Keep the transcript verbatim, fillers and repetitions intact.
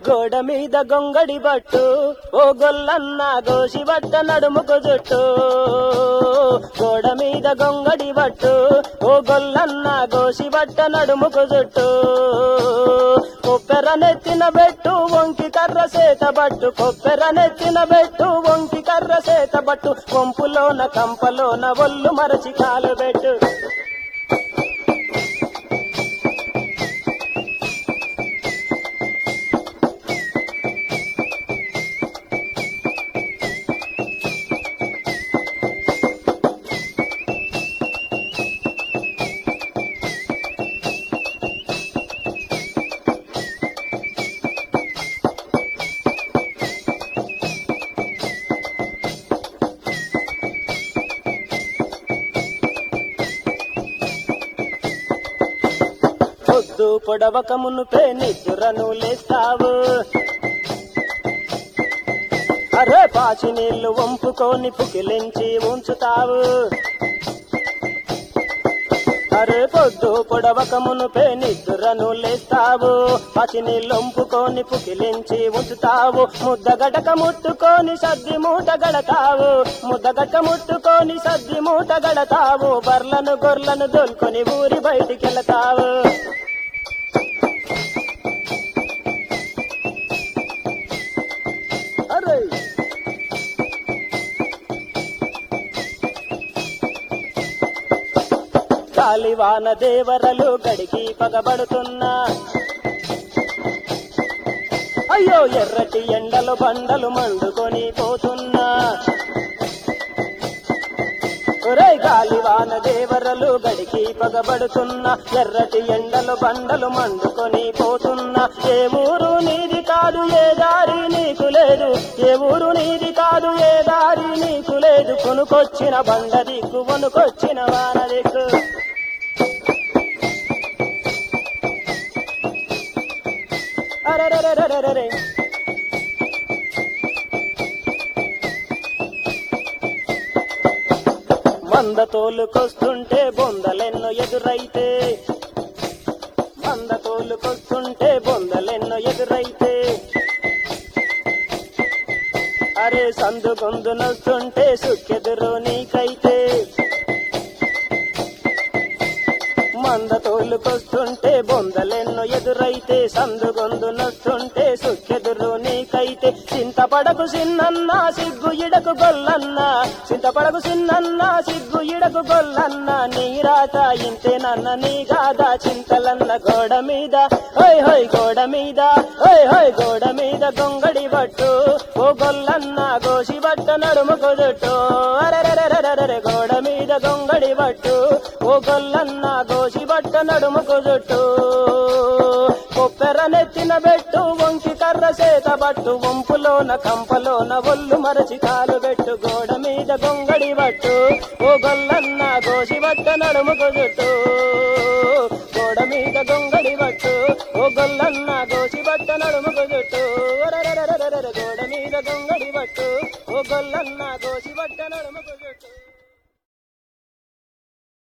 గోడ మీద గొంగడి బట్టు ఓ గొల్లన్న గోసి బట్ట నడుముకు జుట్టు గోడ మీద గొంగడి బట్టు ఓ గొల్లన్న గోసి బట్ట నడుముకు జుట్టు కొప్పెర నెత్తిన బెట్టు వంకి కర్ర సేత బట్టు కొప్పెర నెత్తిన బెట్టు వంకి కర్ర సేత బట్టు కొంపులోన కంపలోన ఒళ్ళు మరచి కాలు బెట్టు పొద్దు పొడవక మునుపే నిద్రను లేస్తావు అరే పాచి నీళ్లు వంపుకొని పుకిలించి ఉంచుతావు అరే పొద్దు పొడవక మునుపే నిద్రను లేస్తావు పాచి నీళ్లు వంపుకొని పుకిలించి ఉంచుతావు ముద్దగడక ముట్టుకొని సద్ది మూట గడతావు ముద్దగడక ముట్టుకొని సద్ది మూట గడతావు బర్లను గొర్లను దొల్కొని ఊరి బయటికెళతావు గాలివాన దేవరలు గడికి పగబడుతున్నా అయ్యో ఎర్రటి ఎండలు బండలు మండుకొని పోతున్నా ఒరే గాలివాన దేవరలు గడికి పగబడుతున్నా ఎర్రటి ఎండలు బండలు మండుకొని పోతున్నా ఏ ఊరు నీది కాదు ఏ దారి నీకు లేదు ఏ ఊరు నీది కాదు ఏ దారి నీకు లేదు కొనుకొచ్చిన బండ దిక్కు కొనుకొచ్చిన వాన దిక్కు అరెరెరెరెరెరె మంద తోలుకొస్తుంటే బొందలెన్నో ఎదురైతే మంద తోలుకొస్తుంటే బొందలెన్నో ఎదురైతే అరే సందు గొందు నొస్తుంటే సుక్కెదురు నీకైతే మంద తోలుకొస్తుంటే బొందలెన్నో ఎదురైతే సందు గొందు నొస్తుంటే సుక్కెదురు నీకైతే చింతపడకు సిన్నన్న సిగ్గు ఇడకు గొల్లన్న చింతపడకు సిన్నన్న సిగ్గు ఇడకు గొల్లన్న నీ రాత ఇంతేనన్న నీ గాదా చింతలన్న గోడ మీద హోయ్ హోయ్ గోడ మీద హోయ్ హోయ్ గోడ మీద గొంగడి బట్టు ఓ గొల్లన్న గోసి బట్ట నడుముకు జుట్టు అరెరెరెరెరెరె గోడ మీద గొంగడి బట్టు ఓ గొల్లన్న గోసి బట్ట నడుముకు జుట్టు కొప్పెర నెత్తిన బెట్టు వంకి కర్ర సేత బట్టు వంపులోన కంపలోన ఒళ్ళు మరచి కాలు బెట్టు గోడ మీద గొంగడి బట్టు ఓ గొల్లన్న గోసి బట్ట నడుముకు జుట్టు గోడ మీద గొంగడి బట్టు ఓ గొల్లన్న గోసి బట్ట నడుముకు జుట్టు గోడ మీద గొంగడి బట్టు ఓ గొల్లన్న గోసి బట్ట నడుముకు